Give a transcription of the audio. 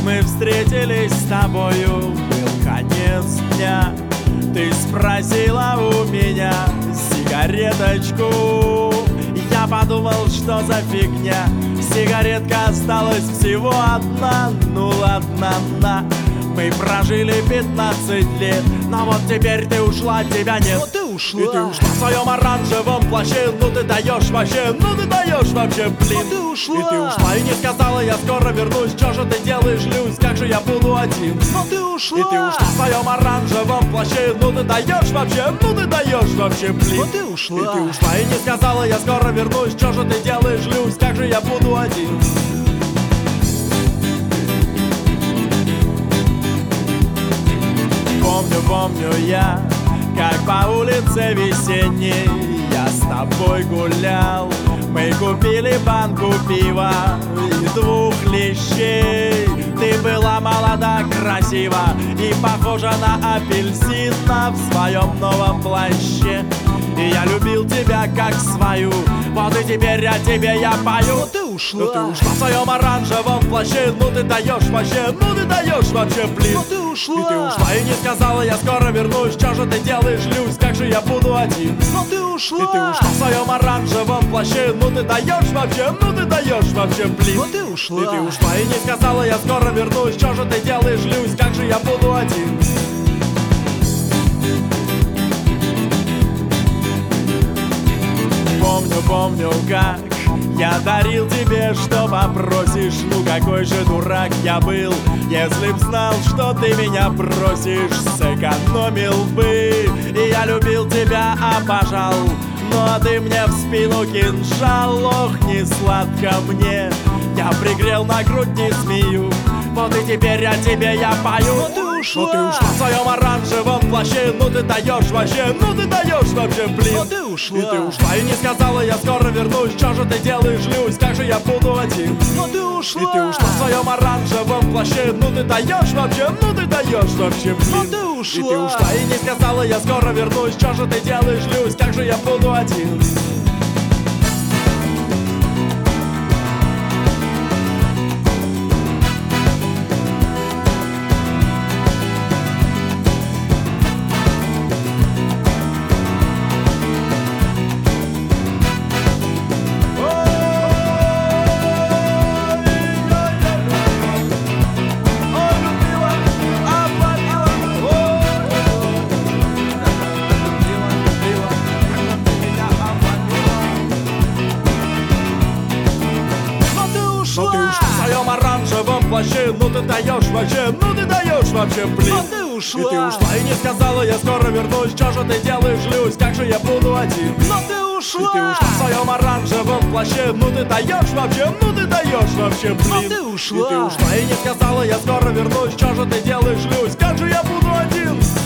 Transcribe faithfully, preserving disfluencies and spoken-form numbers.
мы встретились с тобою, был конец дня. Ты спросила у меня сигареточку. Я подумал, что за фигня, сигаретка осталась всего одна. Ну ладно, на. Мы прожили пятнадцать лет, но вот теперь ты ушла, тебя нет. Но ты ушла. И ты ушла в своем оранжевом плаще. Ну ты даешь вообще, ну ты даешь вообще, блин. Но ты ушла. И ты ушла и не сказала, я скоро вернусь. Что же ты делаешь, Люсь, как же я буду один? Но ты ушла. И ты ушла в своем оранжевом плаще. Ну ты даешь вообще, ну ты даешь вообще, блин. Но ты ушла. И ты ушла и не сказала, я скоро вернусь. Что же ты делаешь, Люсь, как же я буду один? Помню, помню я, как по улице весенней я с тобой гулял. Мы купили банку пива и двух лещей. Ты была молода, красива и похожа на апельсина в своем новом плаще. И я любил тебя как свою, вот и теперь о тебе я пою. Но ты ушла. Но ты ушла в своем оранжевом плаще. Ну ты даешь вообще, ну ты даешь вообще, блин. Но ты ушла. И ты ушла и не сказала, я скоро вернусь. Что же ты делаешь, Люсь, как же я буду один? Но ты ушла. И ты ушла в своем оранжевом плаще. Ну ты даешь вообще, ну ты даешь вообще, блин. Но ты ушла. И ты ушла и не сказала, я скоро вернусь. Что же ты делаешь, Люсь, как же я буду один? Помню, помню, как я дарил тебе, что попросишь. Ну какой же дурак я был, если б знал, что ты меня просишь. Сэкономил бы, и я любил тебя, обожал. Но ты мне в спину кинжал, ох, не сладко мне. Я пригрел на грудь, не змею, вот и теперь о тебе я пою. Но ты ушла. Но ты ушла в своем оранжевом плаще. Ну ты даешь вообще, ну ты даешь вообще, блин. Но ты ушла. И ты ушла и не сказала, я скоро вернусь. Что же ты делаешь, Люсь, как же я буду один? Но ты ушла. И ты ушла в своем оранжевом плаще. Ну ты даешь вообще, ну ты даешь вообще, блин. Но ты ушла. И ты ушла и не сказала, я скоро вернусь. Что же ты делаешь, Люсь, как же я буду один? Ну ты ушла в своем оранжевом плаще. Ну ты даешь вообще, ну ты даешь вообще, блин. Но ты ушла. И ты ушла и не сказала, я скоро вернусь. Что же ты делаешь, Люсь, как же я буду один? Но ты ушла. И ты ушла в своем оранжевом плаще. Ну ты даешь вообще, ну ты даешь вообще, блин. Но ты ушла. И ты ушла и не сказала, я скоро вернусь. Что же ты делаешь, Люсь, как же я буду один?